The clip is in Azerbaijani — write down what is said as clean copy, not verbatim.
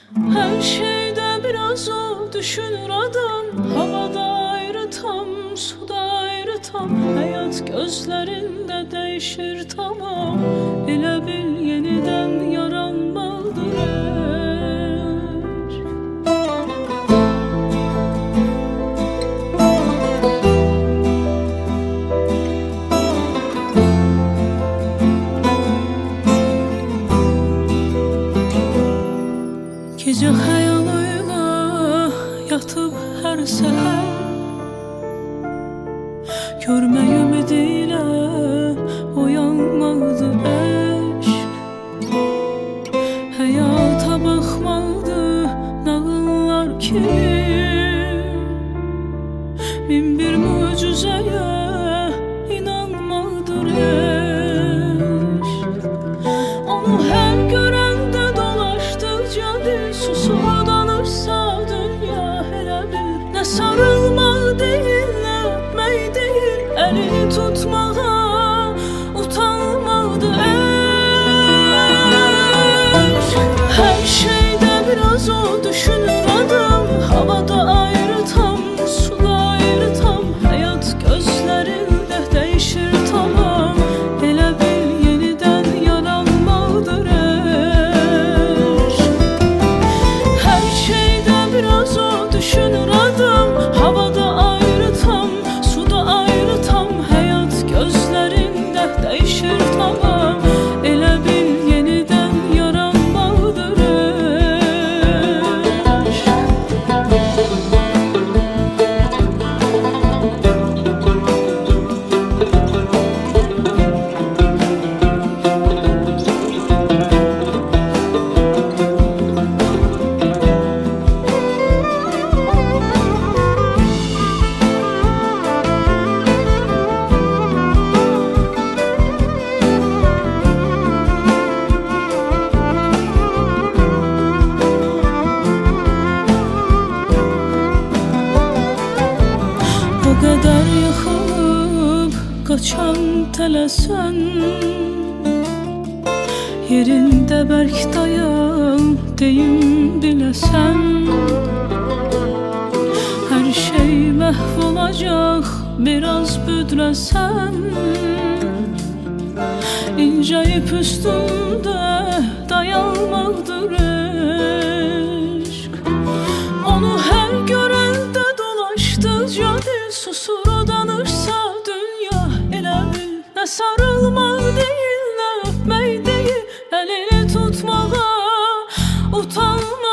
Her şeyde biraz o düşünür adam. Havada ayrı tam, suda ayrı tam. Hayat gözlerinde değişir tamam. Elə bil yeniden yaranmalıdır. Gecə xəyalıyla yatıb hər səhər, görmək ümidilə oyanmalıdır eşq. Həyata baxmalıdır nağıllar kimi, min bir möcüzəyə inanmalıdır eşq. Onu hər görəndə dolaşdıqca dil susub danırsa dünya elə bil. Nə sarılmaq deyil, nə öpmək deyil, əlini tutmağa utanmalıdır eşq. Hər şeydə biraz o düşünür adam. Havada ayrı tam, suda ayrı tam. Həyat gözlərində değişir tamam. Elə bil yenidən yaranmalıdır eşq. Hər şeydə biraz o düşünür adam. Havada ayrı tam, suda ayrı tam. Həyat gözlərində değişir tamam. Elə bil yenidən yaranmalıdır eşq. O qədər yıxılıb qaçan tələsən, yerində bərk dayan deyim biləsən. Hər şey məhv olacaq biraz büdrəsən. İncə ip üstündə dayanmalıdır eşq. Onu hər görəndə dolaşdıqca dil susur danırsa dünya elə bil. Nə sarılmaq deyil, nə öpmək deyil, əlini tutmağa utanma.